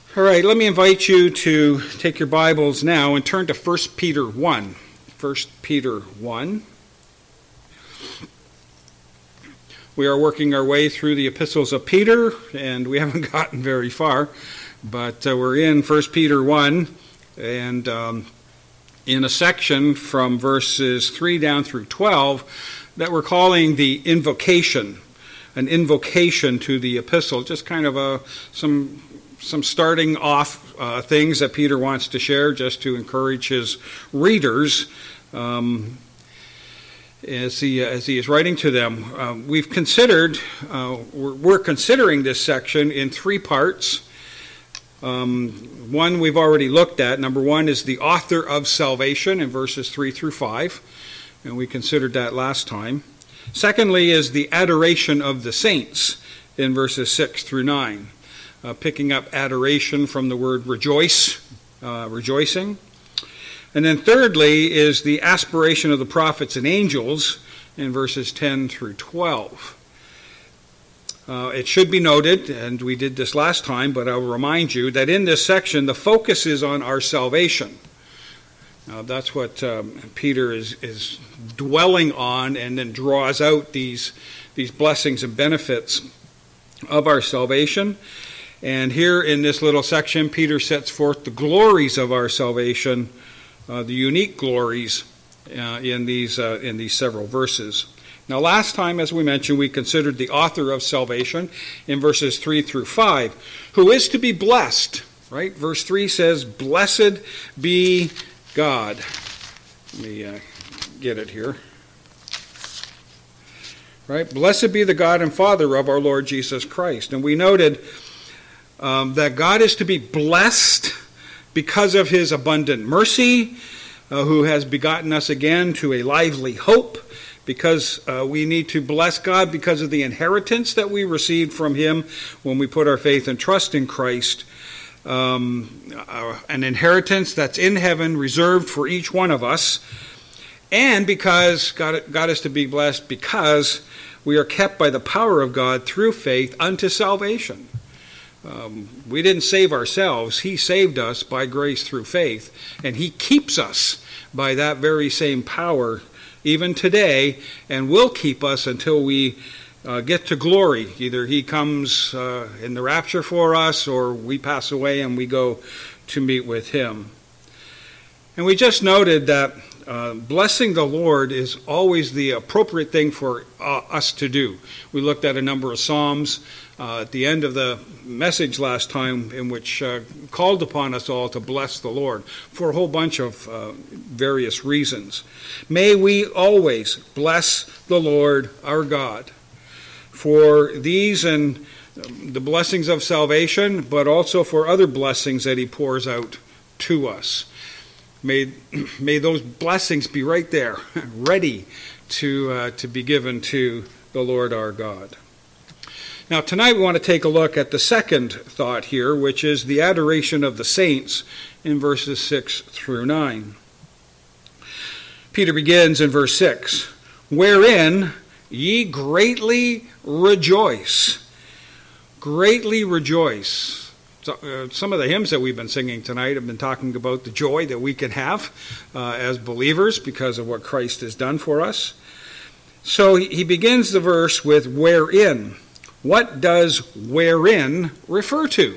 All right, let me invite you to take your Bibles now and turn to 1 Peter 1. 1 Peter 1. We are working our way through the epistles of Peter, and we haven't gotten very far, but we're in 1 Peter 1, and in a section from verses 3 down through 12 that we're calling the invocation, an invocation to the epistle, just kind of some starting off things that Peter wants to share just to encourage his readers as he is writing to them. We're considering this section in three parts. One we've already looked at. Number one is the author of salvation in verses 3 through 5, and we considered that last time. Secondly is the adoration of the saints in verses 6 through 9. Picking up adoration from the word rejoice, rejoicing. And then thirdly is the aspiration of the prophets and angels in verses 10 through 12. It should be noted, and we did this last time, but I'll remind you that in this section the focus is on our salvation. Now that's what Peter is dwelling on, and then draws out these blessings and benefits of our salvation. And here in this little section, Peter sets forth the glories of our salvation, the unique glories in these several verses. Now, last time, as we mentioned, we considered the author of salvation in verses 3 through 5, who is to be blessed, right? Verse 3 says, "Blessed be God." Let me get it here. Right? "Blessed be the God and Father of our Lord Jesus Christ." And we noted that God is to be blessed because of his abundant mercy, who has begotten us again to a lively hope, because we need to bless God because of the inheritance that we received from him when we put our faith and trust in Christ, an inheritance that's in heaven reserved for each one of us, and because God is to be blessed because we are kept by the power of God through faith unto salvation. We didn't save ourselves. He saved us by grace through faith, and he keeps us by that very same power even today, and will keep us until we get to glory. Either he comes in the rapture for us, or we pass away and we go to meet with him. And we just noted that blessing the Lord is always the appropriate thing for us to do. We looked at a number of Psalms at the end of the message last time, in which called upon us all to bless the Lord for a whole bunch of various reasons. May we always bless the Lord our God for these and the blessings of salvation, but also for other blessings that he pours out to us. May those blessings be right there, ready to be given to the Lord our God. Now, tonight we want to take a look at the second thought here, which is the adoration of the saints in verses 6 through 9. Peter begins in verse 6, "Wherein ye greatly rejoice." Greatly rejoice. Some of the hymns that we've been singing tonight have been talking about the joy that we can have as believers because of what Christ has done for us. So he begins the verse with "wherein." What does "wherein" refer to?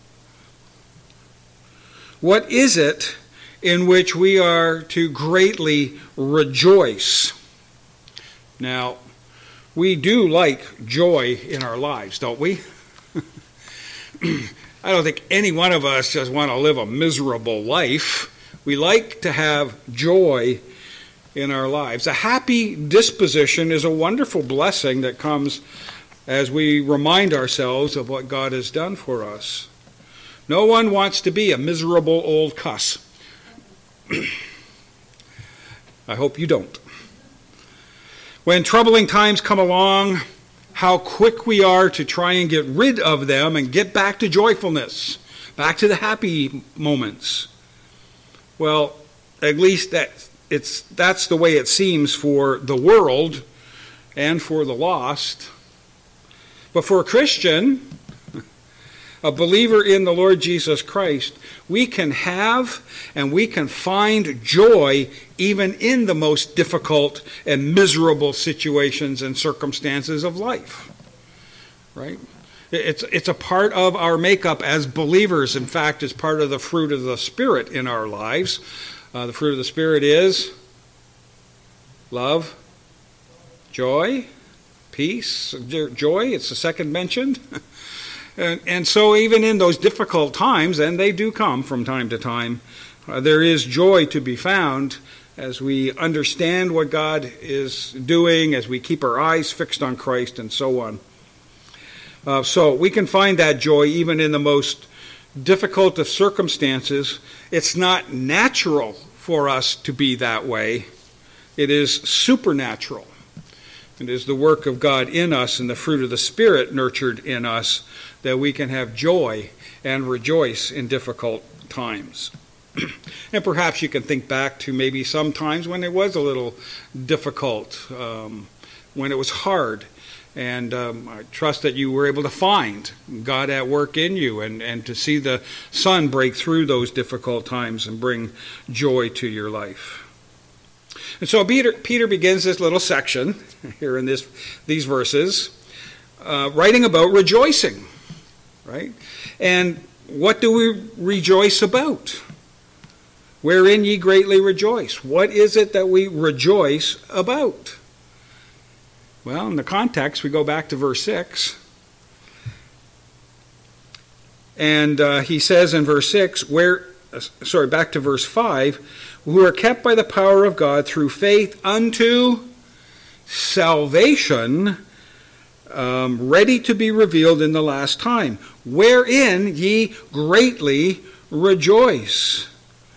What is it in which we are to greatly rejoice? Now, we do like joy in our lives, don't we? I don't think any one of us just want to live a miserable life. We like to have joy in our lives. A happy disposition is a wonderful blessing that comes as we remind ourselves of what God has done for us. No one wants to be a miserable old cuss. I hope you don't. When troubling times come along, how quick we are to try and get rid of them and get back to joyfulness, back to the happy moments. Well, at least that's the way it seems for the world and for the lost. But for a Christian, a believer in the Lord Jesus Christ, we can have and we can find joy even in the most difficult and miserable situations and circumstances of life. Right? It's a part of our makeup as believers. In fact, it's part of the fruit of the Spirit in our lives. The fruit of the Spirit is love, joy, peace, joy. It's the second mentioned. And so even in those difficult times, and they do come from time to time, there is joy to be found as we understand what God is doing, as we keep our eyes fixed on Christ and so on. So we can find that joy even in the most difficult of circumstances. It's not natural for us to be that way. It is supernatural. It is the work of God in us and the fruit of the Spirit nurtured in us that we can have joy and rejoice in difficult times. And perhaps you can think back to maybe some times when it was a little difficult, when it was hard. And I trust that you were able to find God at work in you and to see the sun break through those difficult times and bring joy to your life. And so Peter begins this little section here in these verses, writing about rejoicing, right? And what do we rejoice about? Wherein ye greatly rejoice. What is it that we rejoice about? Well, in the context, we go back to verse 6. And he says in verse 6, back to verse 5, who are kept by the power of God through faith unto salvation, ready to be revealed in the last time, wherein ye greatly rejoice.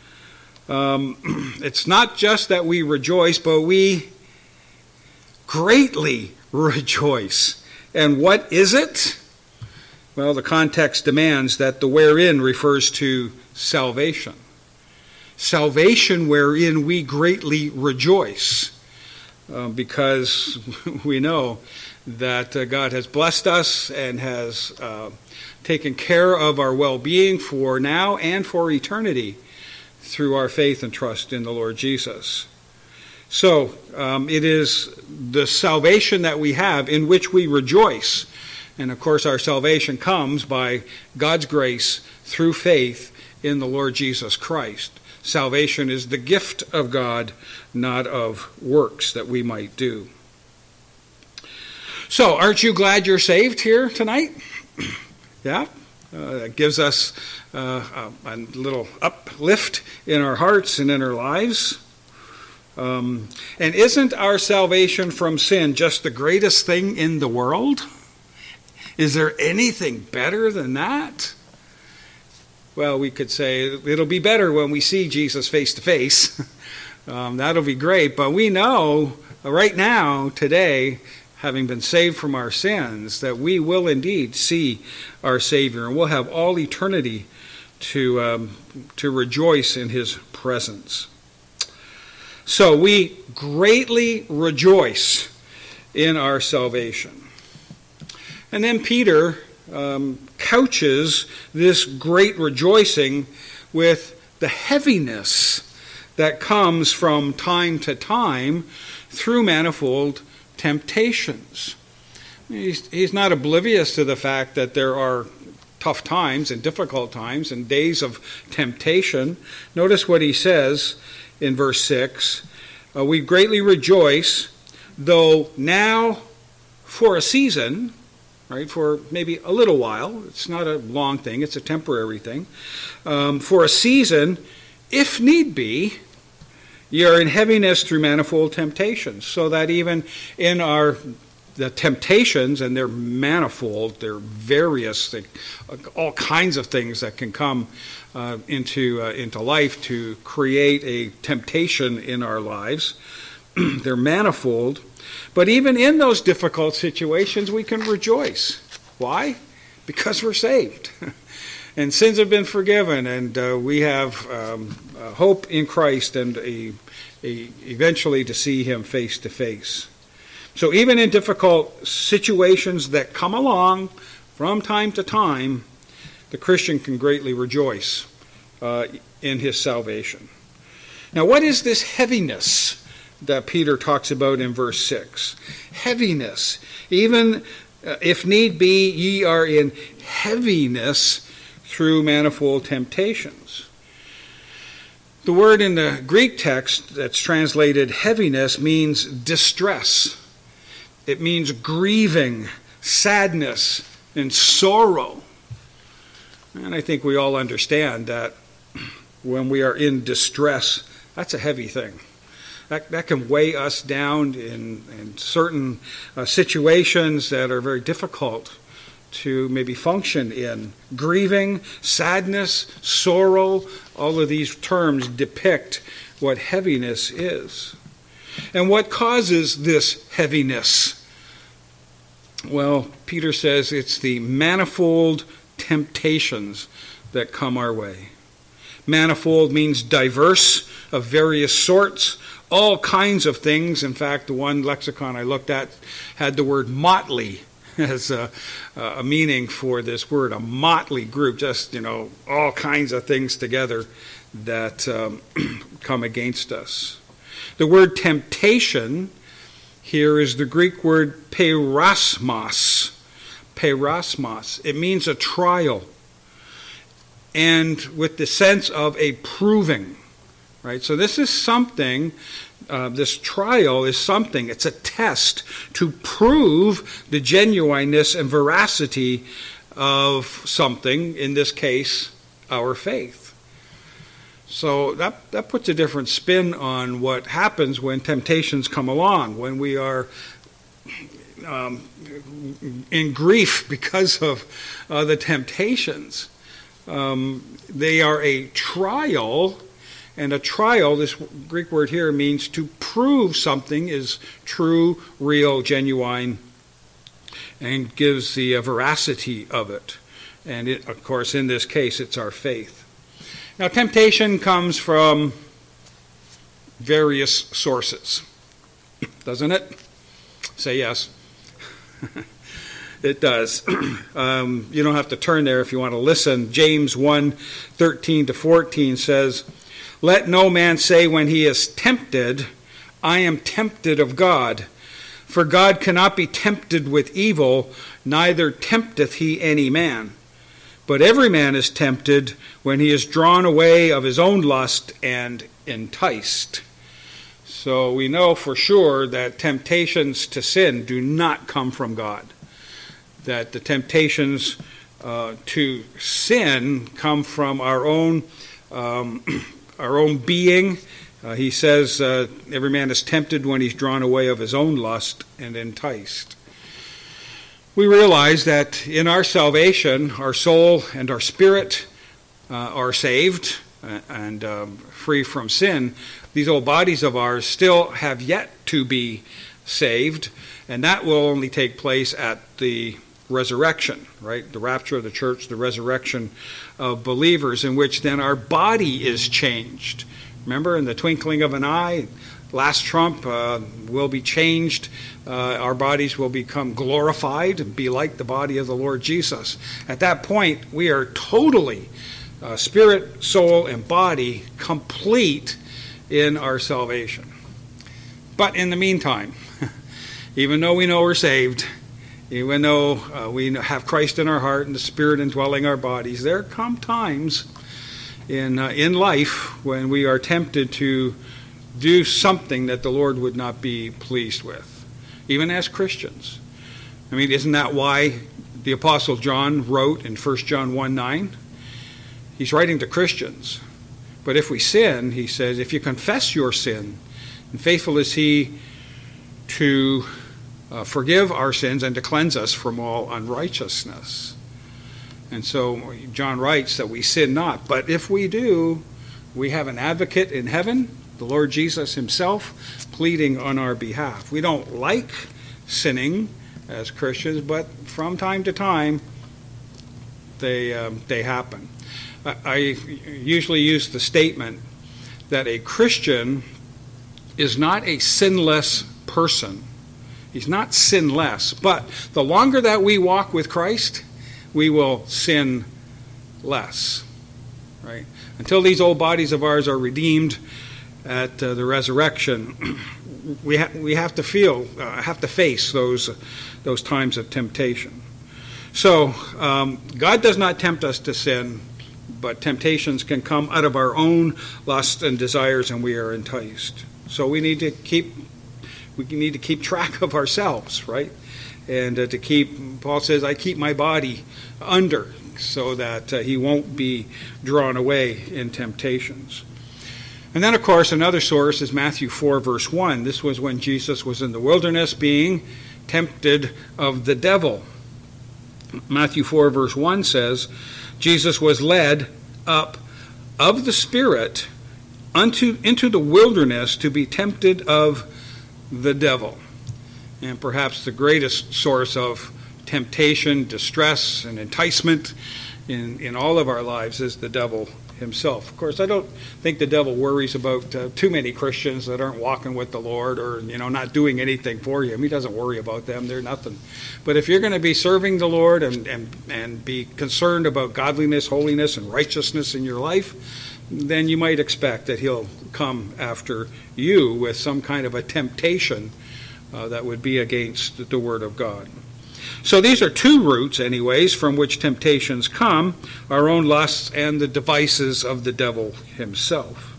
It's not just that we rejoice, but we greatly rejoice. And what is it? Well, the context demands that the wherein refers to salvation. Salvation wherein we greatly rejoice, because we know that God has blessed us and has taken care of our well-being for now and for eternity through our faith and trust in the Lord Jesus. So it is the salvation that we have in which we rejoice. And of course our salvation comes by God's grace through faith in the Lord Jesus Christ. Salvation is the gift of God, not of works that we might do. So, aren't you glad you're saved here tonight? Yeah? That gives us a little uplift in our hearts and in our lives. And isn't our salvation from sin just the greatest thing in the world? Is there anything better than that? Well, we could say it'll be better when we see Jesus face to face. That'll be great. But we know right now, today, having been saved from our sins, that we will indeed see our Savior, and we'll have all eternity to rejoice in His presence. So we greatly rejoice in our salvation. And then Peter couches this great rejoicing with the heaviness that comes from time to time through manifold temptations. He's not oblivious to the fact that there are tough times and difficult times and days of temptation. Notice what he says in verse 6. We greatly rejoice, though now for a season, right, for maybe a little while, it's not a long thing, it's a temporary thing, for a season, if need be, ye are in heaviness through manifold temptations, so that even in the temptations, and they're manifold, they're various, all kinds of things that can come into life to create a temptation in our lives. They're manifold. But even in those difficult situations, we can rejoice. Why? Because we're saved. And sins have been forgiven, and we have hope in Christ and eventually to see Him face to face. So even in difficult situations that come along from time to time, the Christian can greatly rejoice in his salvation. Now, what is this heaviness that Peter talks about in verse 6? Heaviness. Even if need be, ye are in heaviness through manifold temptations. The word in the Greek text that's translated heaviness means distress. It means grieving, sadness, and sorrow. And I think we all understand that when we are in distress, that's a heavy thing. That can weigh us down in certain situations that are very difficult to maybe function in. Grieving, sadness, sorrow, all of these terms depict what heaviness is. And what causes this heaviness? Well, Peter says it's the manifold temptations that come our way. Manifold means diverse, of various sorts, all kinds of things. In fact, the one lexicon I looked at had the word motley as a meaning for this word, a motley group, just, all kinds of things together that come against us. The word temptation here is the Greek word peirasmos. Peirasmos. It means a trial, and with the sense of a proving, right? So this is something, this trial is something, it's a test to prove the genuineness and veracity of something, in this case, our faith. So that puts a different spin on what happens when temptations come along, when we are in grief because of the temptations. They are a trial, and a trial, this Greek word here, means to prove something is true, real, genuine, and gives the veracity of it. And it, of course, in this case, it's our faith. Now, temptation comes from various sources, doesn't it? Say yes. It does. You don't have to turn there if you want to listen. James 1:13-14 says, "Let no man say when he is tempted, I am tempted of God. For God cannot be tempted with evil, neither tempteth he any man. But every man is tempted when he is drawn away of his own lust and enticed." So we know for sure that temptations to sin do not come from God. That the temptations to sin come from our own being. He says every man is tempted when he's drawn away of his own lust and enticed. We realize that in our salvation, our soul and our spirit are saved and free from sin. These old bodies of ours still have yet to be saved, and that will only take place at the resurrection, right? The rapture of the church, the resurrection of believers, in which then our body is changed. Remember, in the twinkling of an eye, last trump will be changed. Our bodies will become glorified and be like the body of the Lord Jesus. At that point, we are totally spirit, soul, and body complete in our salvation. But in the meantime, even though we know we're saved, even though we have Christ in our heart and the Spirit indwelling our bodies, there come times in life when we are tempted to do something that the Lord would not be pleased with, even as Christians. I mean, isn't that why the Apostle John wrote in 1 John 1:9? He's writing to Christians. But if we sin, he says, if you confess your sin, and faithful is he to forgive our sins and to cleanse us from all unrighteousness. And so John writes that we sin not. But if we do, we have an advocate in heaven, the Lord Jesus himself, pleading on our behalf. We don't like sinning as Christians, but from time to time, they happen. I usually use the statement that a Christian is not a sinless person. He's not sinless, but the longer that we walk with Christ, we will sin less. Right? Until these old bodies of ours are redeemed at the resurrection, we have to face those times of temptation. So God does not tempt us to sin, but temptations can come out of our own lusts and desires, and we are enticed. So we need to keep track of ourselves, right? And Paul says, I keep my body under, so that he won't be drawn away in temptations. And then, of course, another source is Matthew 4, verse 1. This was when Jesus was in the wilderness being tempted of the devil. Matthew 4, verse 1 says, Jesus was led up of the Spirit into the wilderness to be tempted of the devil. And perhaps the greatest source of temptation, distress, and enticement in all of our lives is the devil himself. Of course, I don't think the devil worries about too many Christians that aren't walking with the Lord or not doing anything for him. He doesn't worry about them. They're nothing. But if you're going to be serving the Lord and be concerned about godliness, holiness, and righteousness in your life, then you might expect that he'll come after you with some kind of a temptation that would be against the Word of God. So these are two routes, anyways, from which temptations come, our own lusts and the devices of the devil himself.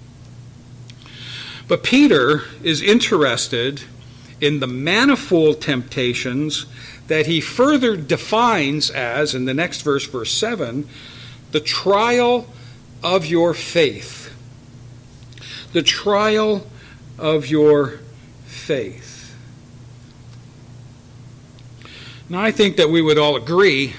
But Peter is interested in the manifold temptations that he further defines as, in the next verse, verse 7, the trial of your faith. The trial of your faith. Now, I think that we would all agree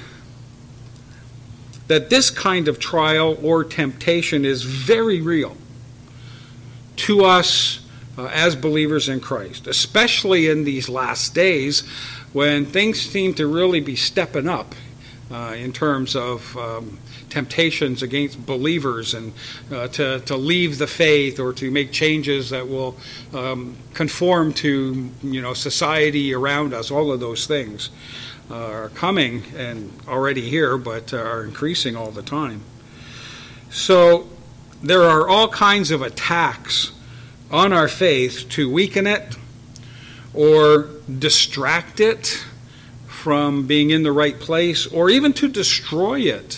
that this kind of trial or temptation is very real to us as believers in Christ, especially in these last days when things seem to really be stepping up in terms of temptations against believers and to leave the faith or to make changes that will conform to society around us. All of those things are coming and already here, but are increasing all the time. So there are all kinds of attacks on our faith to weaken it or distract it from being in the right place, or even to destroy it.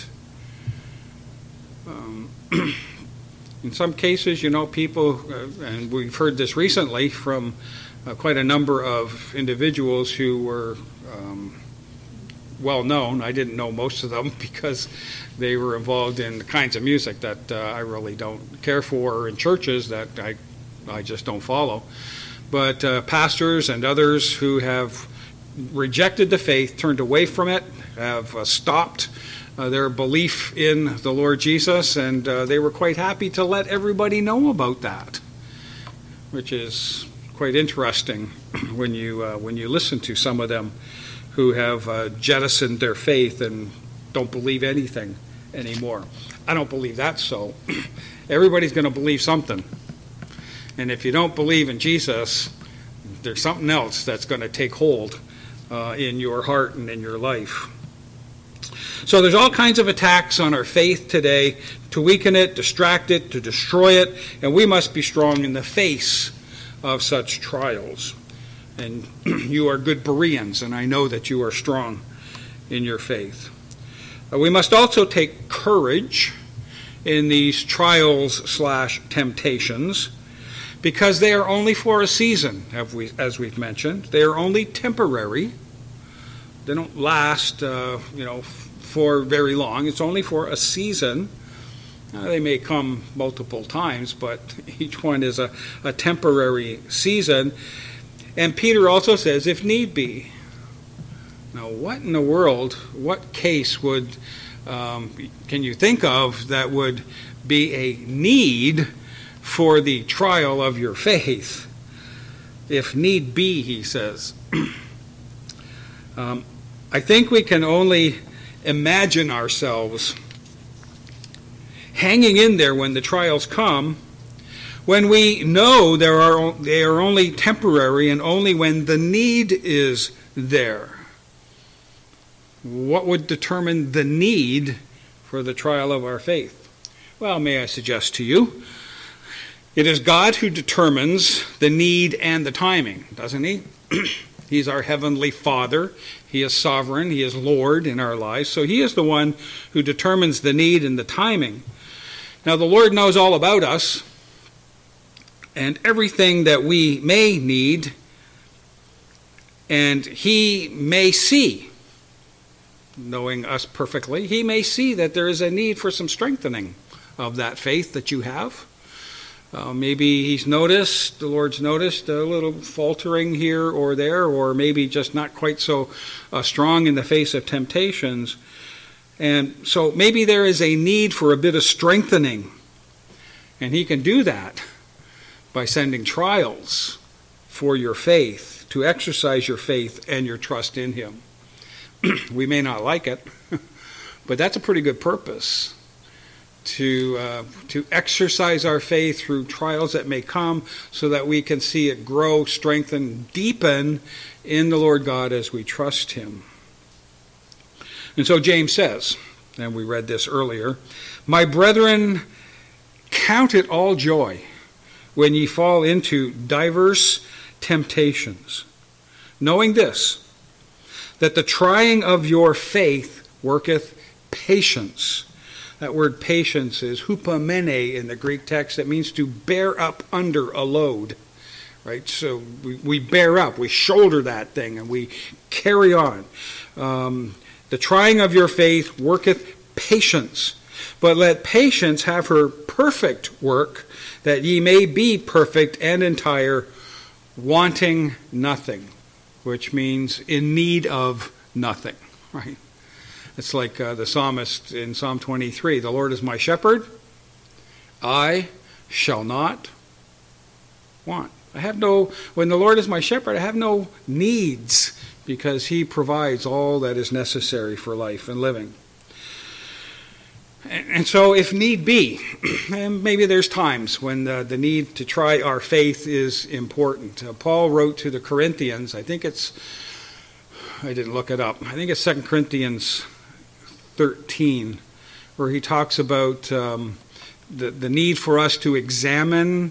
In some cases, people, and we've heard this recently from quite a number of individuals who were well known. I didn't know most of them because they were involved in the kinds of music that I really don't care for, or in churches that I just don't follow. But pastors and others who have rejected the faith, turned away from it, have stopped their belief in the Lord Jesus, and they were quite happy to let everybody know about that, which is quite interesting when you listen to some of them who have jettisoned their faith and don't believe anything anymore. I don't believe that's so. Everybody's going to believe something. And if you don't believe in Jesus, there's something else that's going to take hold in your heart and in your life. So there's all kinds of attacks on our faith today to weaken it, distract it, to destroy it, and we must be strong in the face of such trials. And you are good Bereans, and I know that you are strong in your faith. We must also take courage in these trials/temptations, because they are only for a season, as we've mentioned. They are only temporary. They don't last, for very long. It's only for a season. They may come multiple times, but each one is a temporary season. And Peter also says, if need be. Now, what in the world, what case can you think of that would be a need for the trial of your faith? If need be, he says. I think we can only imagine ourselves hanging in there when the trials come, when we know they are only temporary and only when the need is there. What would determine the need for the trial of our faith? Well, may I suggest to you, it is God who determines the need and the timing, doesn't he? He's our heavenly Father. He is sovereign. He is Lord in our lives. So he is the one who determines the need and the timing. Now, the Lord knows all about us and everything that we may need, and he may see, knowing us perfectly, he may see that there is a need for some strengthening of that faith that you have. Maybe the Lord's noticed a little faltering here or there, or maybe just not quite so strong in the face of temptations. And so maybe there is a need for a bit of strengthening. And he can do that by sending trials for your faith, to exercise your faith and your trust in him. We may not like it, but that's a pretty good purpose. To exercise our faith through trials that may come, so that we can see it grow, strengthen, deepen in the Lord God as we trust him. And so James says, and we read this earlier, "My brethren, count it all joy when ye fall into diverse temptations, knowing this, that the trying of your faith worketh patience." That word patience is hupomene in the Greek text. It means to bear up under a load, right? So we bear up, we shoulder that thing, and we carry on. The trying of your faith worketh patience. But let patience have her perfect work, that ye may be perfect and entire, wanting nothing, which means in need of nothing, right? It's like the psalmist in Psalm 23, "The Lord is my shepherd, I shall not want." When the Lord is my shepherd, I have no needs, because he provides all that is necessary for life and living. And so if need be, and maybe there's times when the need to try our faith is important. Paul wrote to the Corinthians, I didn't look it up, I think it's 2 Corinthians 13, where he talks about the need for us to examine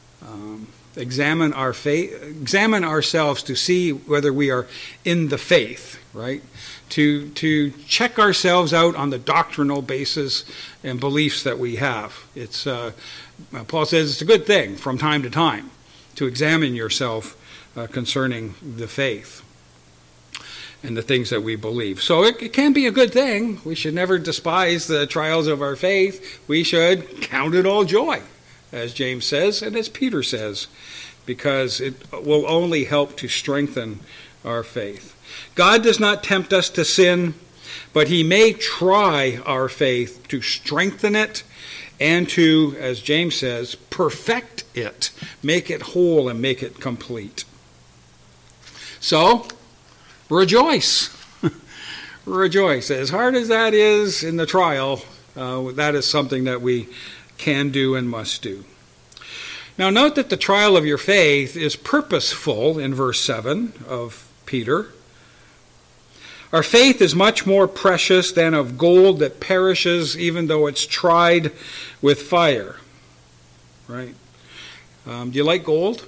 our faith, examine ourselves to see whether we are in the faith, right? To check ourselves out on the doctrinal basis and beliefs that we have. It's Paul says it's a good thing from time to time to examine yourself concerning the faith and the things that we believe. So it can be a good thing. We should never despise the trials of our faith. We should count it all joy, as James says and as Peter says, because it will only help to strengthen our faith. God does not tempt us to sin, but he may try our faith to strengthen it and to, as James says, perfect it, make it whole and make it complete. So, rejoice. Rejoice. As hard as that is in the trial, that is something that we can do and must do. Now note that the trial of your faith is purposeful in verse 7 of Peter. Our faith is much more precious than of gold that perishes even though it's tried with fire. Right? Do you like gold?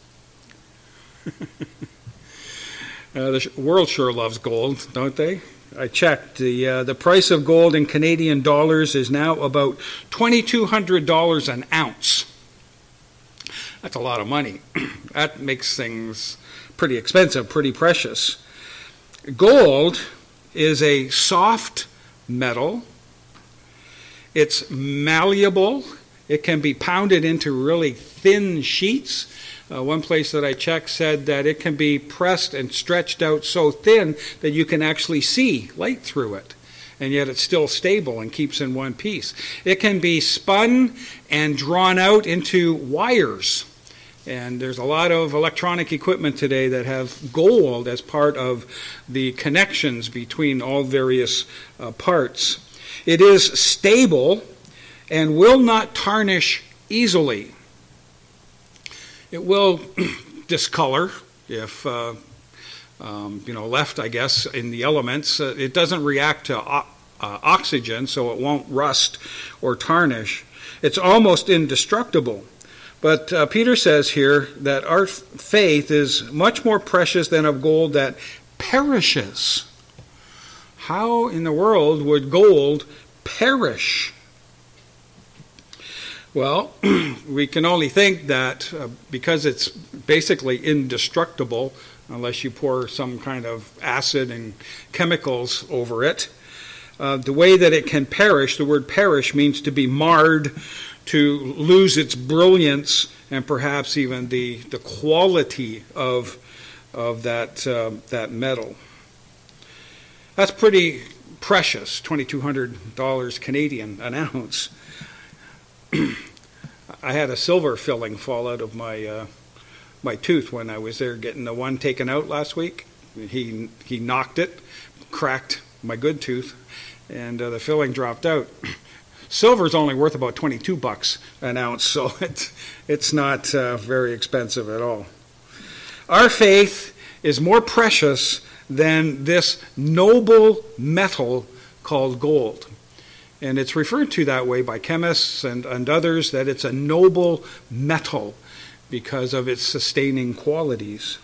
The world sure loves gold, don't they? I checked. The price of gold in Canadian dollars is now about $2,200 an ounce. That's a lot of money. That makes things pretty expensive, pretty precious. Gold is a soft metal. It's malleable. It can be pounded into really thin sheets. One place that I checked said that it can be pressed and stretched out so thin that you can actually see light through it, and yet it's still stable and keeps in one piece. It can be spun and drawn out into wires, and there's a lot of electronic equipment today that have gold as part of the connections between all various parts. It is stable and will not tarnish easily. It will discolor if left, I guess, in the elements. It doesn't react to oxygen so it won't rust or tarnish. It's almost indestructible. But Peter says here that our faith is much more precious than of gold that perishes. How in the world would gold perish? Well, we can only think that because it's basically indestructible, unless you pour some kind of acid and chemicals over it, the way that it can perish, the word perish means to be marred, to lose its brilliance, and perhaps even the quality of that metal. That's pretty precious, $2,200 Canadian an ounce. I had a silver filling fall out of my tooth when I was there getting the one taken out last week. He knocked it, cracked my good tooth, and the filling dropped out. Silver's only worth about $22 an ounce, so it's not very expensive at all. Our faith is more precious than this noble metal called gold. And it's referred to that way by chemists and others, that it's a noble metal because of its sustaining qualities.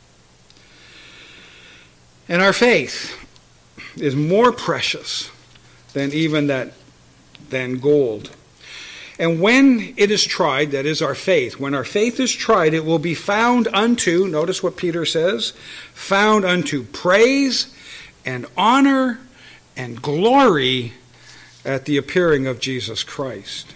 And our faith is more precious than even than gold. And when it is tried, that is our faith, when our faith is tried, it will be found unto, notice what Peter says, found unto praise and honor and glory at the appearing of Jesus Christ.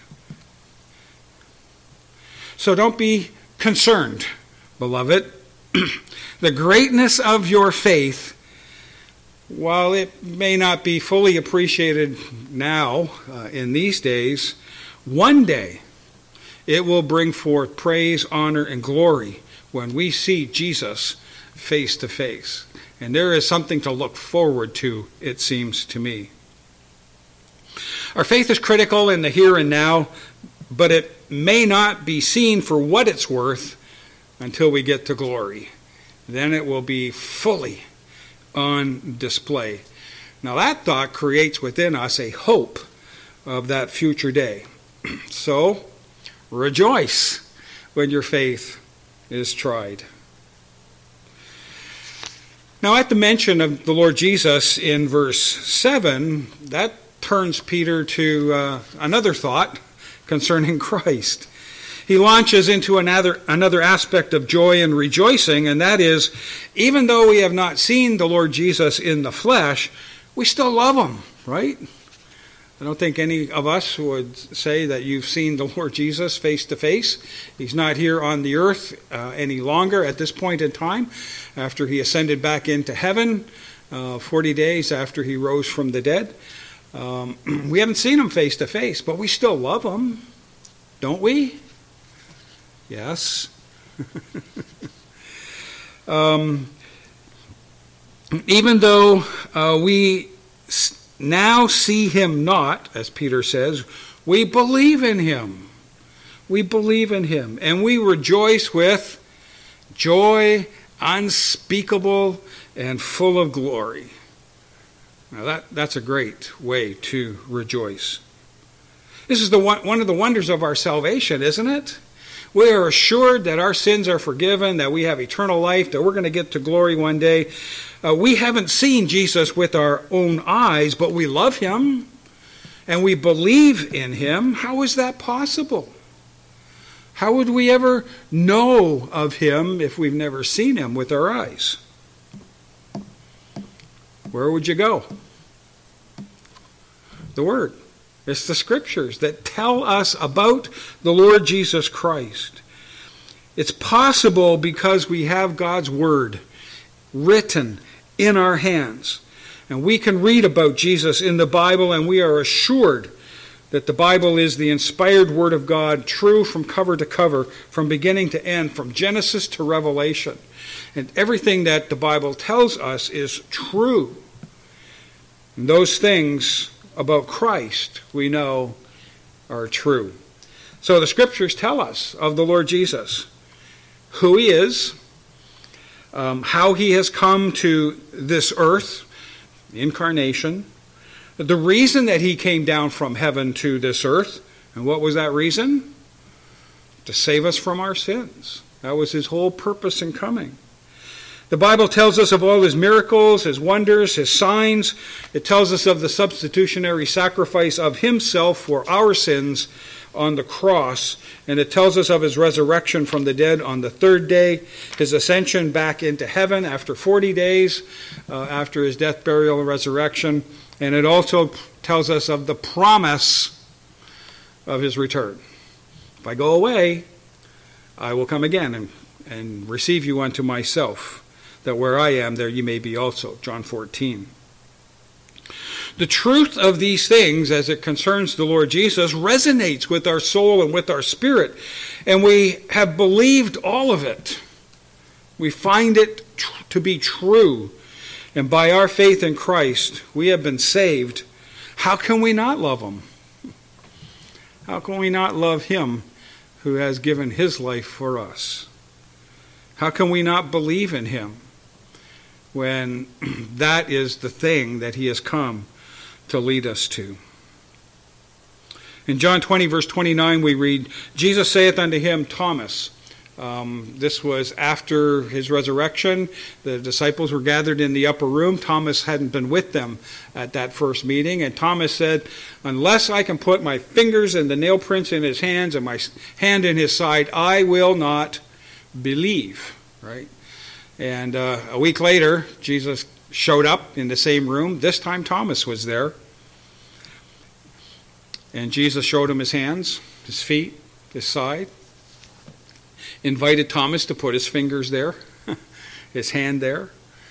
So don't be concerned, beloved. The greatness of your faith, while it may not be fully appreciated now in these days, one day it will bring forth praise, honor, and glory when we see Jesus face to face. And there is something to look forward to, it seems to me. Our faith is critical in the here and now, but it may not be seen for what it's worth until we get to glory. Then it will be fully on display. Now that thought creates within us a hope of that future day. So, rejoice when your faith is tried. Now, at the mention of the Lord Jesus in verse 7, that turns Peter to another thought concerning Christ. He launches into another aspect of joy and rejoicing, and that is, even though we have not seen the Lord Jesus in the flesh, we still love him, right? I don't think any of us would say that you've seen the Lord Jesus face to face. He's not here on the earth any longer at this point in time, after he ascended back into heaven 40 days after he rose from the dead. We haven't seen him face to face, but we still love him, don't we? Yes. Even though we now see him not, as Peter says, we believe in him. We believe in him, and we rejoice with joy unspeakable and full of glory. Now that's a great way to rejoice. This is one of the wonders of our salvation, isn't it? We are assured that our sins are forgiven, that we have eternal life, that we're going to get to glory one day. We haven't seen Jesus with our own eyes, but we love him and we believe in him. How is that possible? How would we ever know of him if we've never seen him with our eyes? Where would you go? The Word. It's the Scriptures that tell us about the Lord Jesus Christ. It's possible because we have God's Word written in our hands. And we can read about Jesus in the Bible, and we are assured that the Bible is the inspired Word of God, true from cover to cover, from beginning to end, from Genesis to Revelation. And everything that the Bible tells us is true. And those things about Christ, we know, are true. So the Scriptures tell us of the Lord Jesus, who he is, how he has come to this earth, the incarnation, The reason that he came down from heaven to this earth, and what was that reason? To save us from our sins. That was his whole purpose in coming. The Bible tells us of all his miracles, his wonders, his signs. It tells us of the substitutionary sacrifice of himself for our sins on the cross. And it tells us of his resurrection from the dead on the third day, his ascension back into heaven after 40 days, after his death, burial, and resurrection. And it also tells us of the promise of his return. If I go away, I will come again and receive you unto myself, that where I am, there you may be also. John 14. The truth of these things, as it concerns the Lord Jesus, resonates with our soul and with our spirit, and we have believed all of it. We find it to be true, and by our faith in Christ, we have been saved. How can we not love him? How can we not love him who has given his life for us? How can we not believe in him when that is the thing that he has come to lead us to? In John 20, verse 29, we read, Jesus saith unto him, Thomas. This was after his resurrection. The disciples were gathered in the upper room. Thomas hadn't been with them at that first meeting. And Thomas said, unless I can put my fingers and the nail prints in his hands and my hand in his side, I will not believe. Right? And a week later, Jesus showed up in the same room. This time Thomas was there. And Jesus showed him his hands, his feet, his side. Invited Thomas to put his fingers there, his hand there.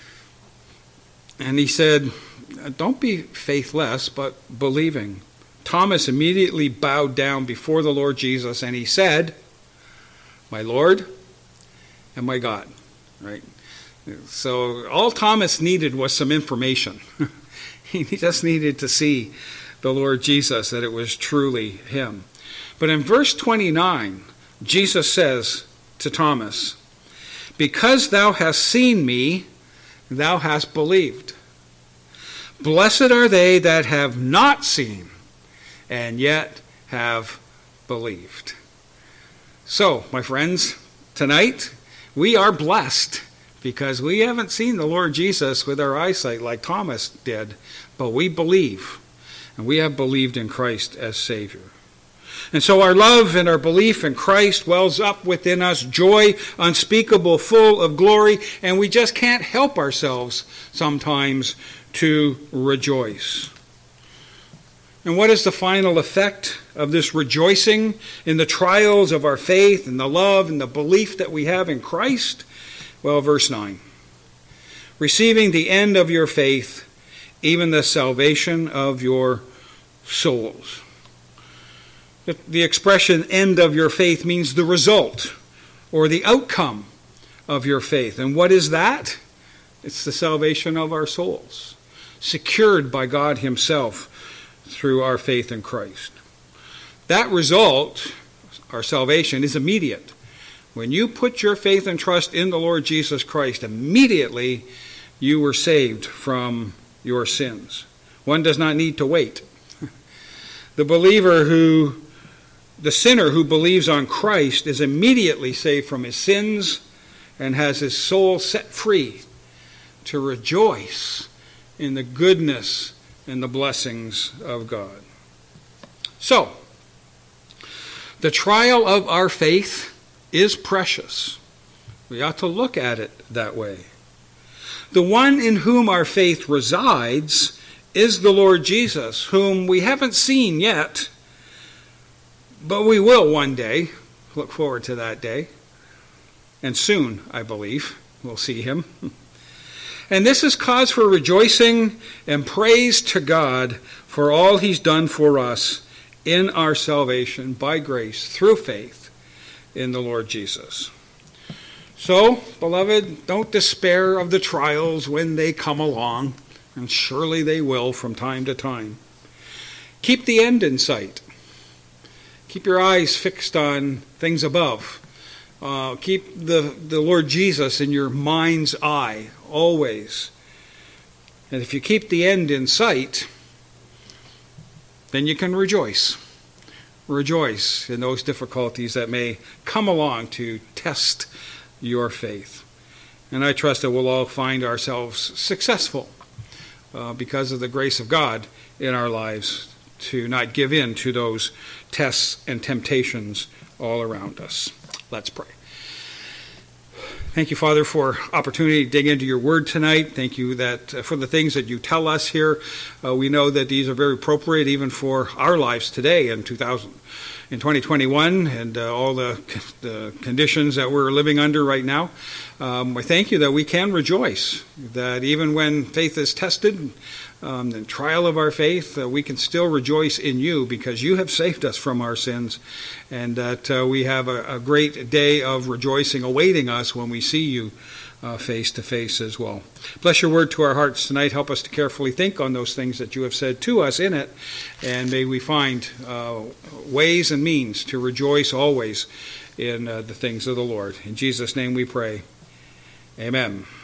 And he said, don't be faithless, but believing. Thomas immediately bowed down before the Lord Jesus, and he said, my Lord and my God. Right? So all Thomas needed was some information. He just needed to see the Lord Jesus, that it was truly him. But in verse 29, Jesus says to Thomas, because thou hast seen me, thou hast believed. Blessed are they that have not seen, and yet have believed. So, my friends, tonight we are blessed because we haven't seen the Lord Jesus with our eyesight like Thomas did, but we believe, and we have believed in Christ as Savior. And so our love and our belief in Christ wells up within us joy unspeakable, full of glory, and we just can't help ourselves sometimes to rejoice. And what is the final effect of this rejoicing in the trials of our faith and the love and the belief that we have in Christ? Well, verse 9. Receiving the end of your faith, even the salvation of your souls. The expression end of your faith means the result or the outcome of your faith. And what is that? It's the salvation of our souls, secured by God himself through our faith in Christ. That result, our salvation, is immediate. When you put your faith and trust in the Lord Jesus Christ, immediately you were saved from your sins. One does not need to wait. The sinner who believes on Christ is immediately saved from his sins and has his soul set free to rejoice in the goodness and the blessings of God. So, the trial of our faith is precious. We ought to look at it that way. The one in whom our faith resides is the Lord Jesus, whom we haven't seen yet, but we will one day. Look forward to that day. And soon, I believe, we'll see him. And this is cause for rejoicing and praise to God for all he's done for us in our salvation by grace through faith in the Lord Jesus. So, beloved, don't despair of the trials when they come along, and surely they will from time to time. Keep the end in sight. Keep your eyes fixed on things above. Keep the Lord Jesus in your mind's eye always. And if you keep the end in sight, then you can rejoice. Rejoice in those difficulties that may come along to test your faith. And I trust that we'll all find ourselves successful because of the grace of God in our lives to not give in to those tests and temptations all around us. Let's pray. Thank you, Father, for opportunity to dig into your word tonight. Thank you that for the things that you tell us here. We know that these are very appropriate even for our lives today in 2021 and all the conditions that we're living under right now. I thank you that we can rejoice, that even when faith is tested, the trial of our faith, we can still rejoice in you because you have saved us from our sins, and that we have a great day of rejoicing awaiting us when we see you face to face as well. Bless your word to our hearts tonight. Help us to carefully think on those things that you have said to us in it, and may we find ways and means to rejoice always in the things of the Lord. In Jesus' name we pray. Amen.